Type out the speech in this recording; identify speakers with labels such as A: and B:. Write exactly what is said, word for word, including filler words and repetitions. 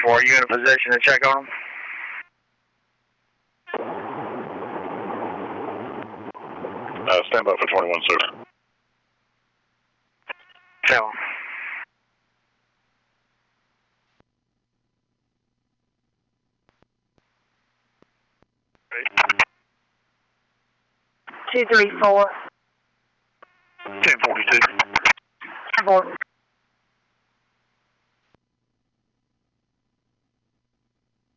A: four, are you in a position to check on them?
B: Uh, stand by for twenty-one, sir.
A: Tell them.
C: Two three four.
A: ten forty-two.
C: Four.